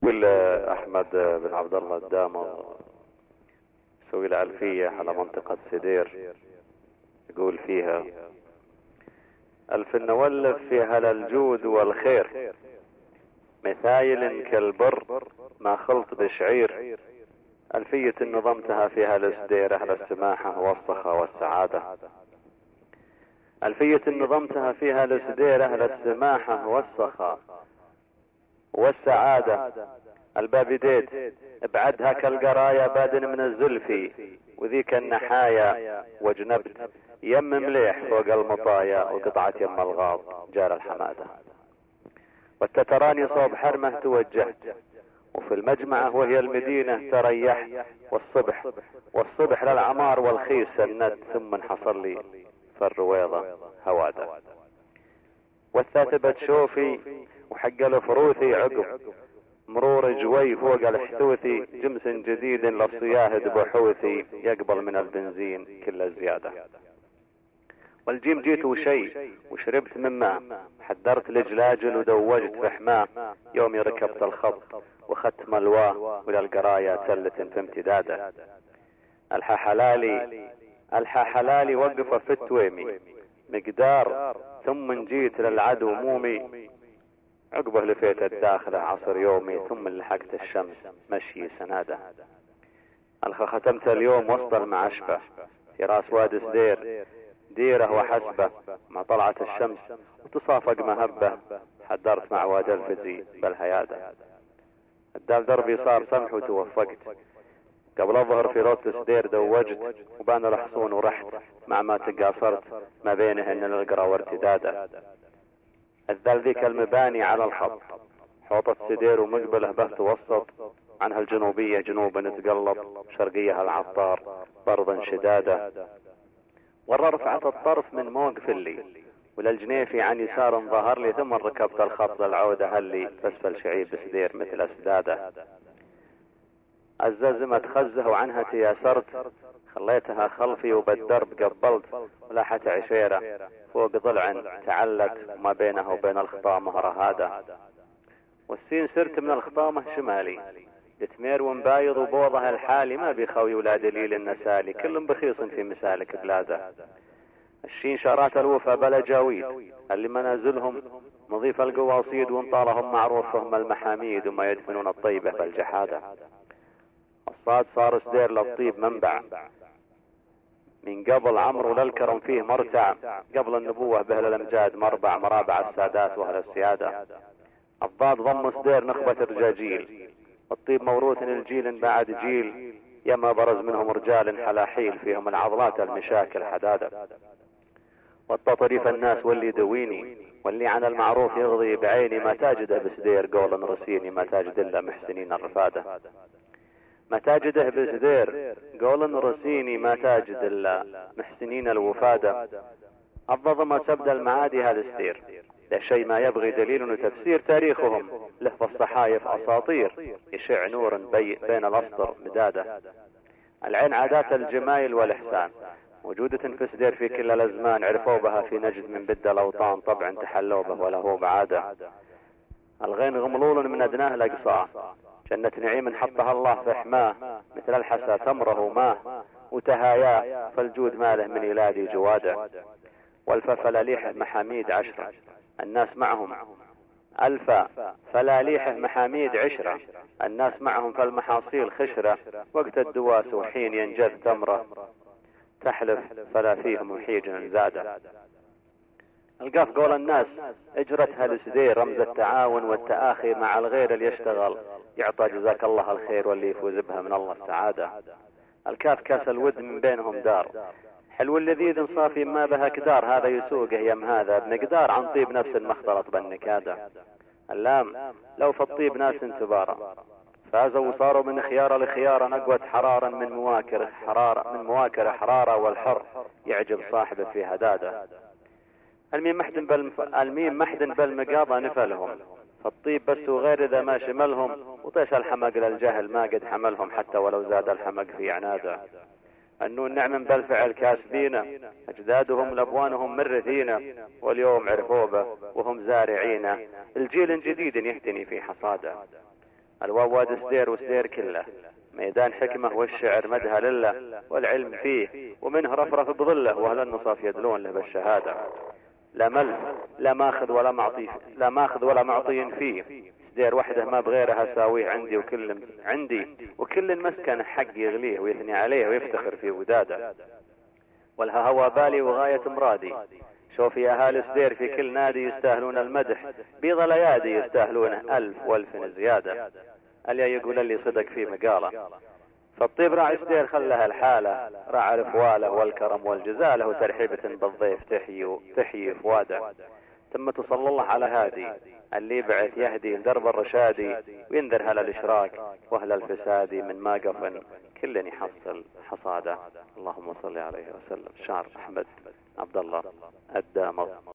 يقول أحمد بن عبد الله الدامر سوي له ألفية على منطقة سدير، يقول فيها: ألف نولف فيها للجود والخير، مثايل كالبر ما خلط بشعير. ألفية نظمتها فيها لسدير أهل السماحة والسخاء والسعادة. ألفية نظمتها فيها لسدير أهل السماحة والسخاء والسعادة. الباب ديد ابعدها كالقرايا بادن من الزلفي، وذيك النحايا وجنبت يم مليح فوق المطايا، وقطعة يم الغاض جار الحمادة. والتتراني صوب حرمه توجهت، وفي المجمعة وهي المدينة تريح، والصبح للعمار والخيس سند، ثم انحصر لي فالرويضة هوادة. والثاتبة شوفي وحق الفروثي عقب مرور جوي فوق الحثوثي، جمس جديد للصياهد بحوثي، يقبل من البنزين كل الزيادة. والجيم جيت وشي وشربت من ماء، حذرت لجلاجل ودوجت فحماه، يومي ركبت الخط وخدت ملواه، وللقرايا تلة في امتداده. الحا حلالي وقف في التويمي مقدار، ثم جيت للعدو مومي، عقبه لفيت الداخلة عصر يومي، ثم لحقت الشمس مشي سناده. ختمت اليوم وسط المعشبة في راس واد سدير، ديره وحسبه مع طلعة الشمس وتصافق مهبة، حذرت مع واد الفزي بالهيادة. الدال دربي صار سمح وتوفقت، قبل الظهر في روت سدير دوجت، وبان الحصون ورحت مع ما تقاصرت ما بينهن القرى وارتداده. الذل ذيك المباني على الخط، حوطة سدير ومقبله به توسط، عنها الجنوبية جنوبا تقلط، شرقيها العطار برضا شدادة. ورا رفعت الطرف من موقف اللي، وللجنيفي عن يسار ظهر لي، ثم ركبت الخط للعودة هلي، فاسفل شعيب سدير مثل اسداده. الززمة تخزه وعنها تياسرت، خليتها خلفي وبالدرب قبلت، ولاحت عشيرة فوق ضلع تعلت، وما بينها وبين الخطامة رهادة. والسين سرت من الخطامة شمالي، لتمير ومبايض وبوضها الحالي، ما بيخوي ولا دليل النسالي، كلهم بخيص في مسالك بلاده. الشين شارات الوفا بلا جاويد، اللي منازلهم نظيف القواصيد، وانطالهم معروفهم المحاميد، وما يدفنون الطيبة بالجحادة. الصاد صار سدير للطيب منبع، من قبل عمرو للكرم فيه مرتع، قبل النبوة به للامجاد مربع، مرابع السادات واهل السيادة. الضاد ضم سدير نخبة الرجاجيل، الطيب موروث الجيل بعد جيل، يما برز منهم رجال حلاحيل، فيهم العضلات المشاكل حدادة. والتطريف الناس واللي دويني، واللي عن المعروف يغضي بعيني، ما تاجده بسدير قولا رسيني، ما تاجد الا محسنين الرفاده. ما تاجده بسدير قولا رسيني، ما تاجد الا محسنين الوفاده. الضظمة تبدا المعادي هذا سدير، لا شيء ما يبغي دليل وتفسير، تاريخهم له في الصحايف اساطير، يشع نور بين الاسطر مداده. العين عادات الجمايل والاحسان موجودة في سدير في كل الازمان، عرفوا بها في نجد من بد الاوطان، طبعا تحلوا به وله بعاده. الغين غملول من ادناه الاقصى، جنة نعيم حطها الله في حماه، مثل الحسى تمره ماه، وتهاياه فالجود ماله من يلادي جواده. والففلاليح محاميد عشرة، الناس معهم ألفا فلاليح محاميد عشرة، الناس معهم فالمحاصيل خشرة، وقت الدواس وحين ينجذ تمره، تحلف فلا فيهم حيج زاده. القاف قول الناس اجرتها لسدير، رمز التعاون والتآخي مع الغير، اللي يشتغل يعطى جزاك الله الخير، واللي يفوز بها من الله السعادة. الكاف كاس الود من بينهم دار، حلو اللذيذ صافي ما بها كدار، هذا يسوقه يم هذا بمقدار، عن طيب نفس ما اختلط بالنكادة. اللام لو في الطيب ناس تبارا، فازوا وصاروا من خيار لخيار، نقوت حرارا من مواكر حرارة، والحر يعجب صاحبه في هداده. الميم محدن بالمقاضة نفلهم، فالطيب بس وغير إذا ما شملهم، وطيش الحمق للجهل ما قد حملهم، حتى ولو زاد الحمق في عناده. النون نعم بالفعل كاسبين، أجدادهم لأبوانهم مرثين، واليوم عرفوا به وهم زارعين، الجيل جديد يهتني في حصاده. الواب واد سدير وسدير كله، ميدان حكمة والشعر مدها لله، والعلم فيه ومنه رفرف بظله، واهل النصاف يدلون له بالشهادة. لا ملف لا ماخذ ولا معطي، لا ماخذ ولا معطي فيه، سدير وحده ما بغيرها ساويه عندي وكل مسكن حق يغليه ويثني عليه ويفتخر في وداده. والها هوى بالي وغاية مرادي، شوف يا اهالي سدير في كل نادي يستاهلون المدح، بيض الايادي يستاهلونه 1000 و1000 زيادة. اليا يقول اللي صدق في مقاله، فالطيب راعي سدير خلها الحالة، راعى الفواله والكرم والجزاله، وترحيبة بالضيف تحيي فواده. ثم تصلى الله على هادي اللي بعث يهدي درب الرشادي، وينذر هل الاشراك واهل الفساد من ما قفن كل يحصل حصاده. اللهم صل عليه وسلم. شعر احمد عبد الله الدامر.